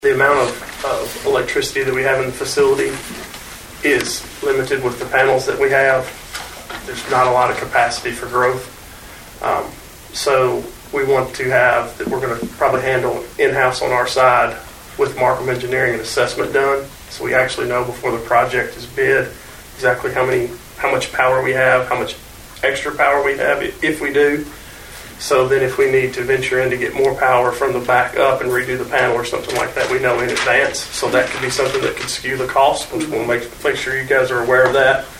The amount of electricity that we have in the facility is limited with the panels that we have. There's not a lot of capacity for growth. So we want to have that we're going to probably handle in-house on our side with Markham Engineering and assessment done. So we actually know before the project is bid exactly how much power we have, how much extra power we have if we do. So then if we need to venture in to get more power from the back up and redo the panel or something like that, we know in advance. So that could be something that could skew the cost, which we'll make sure you guys are aware of that.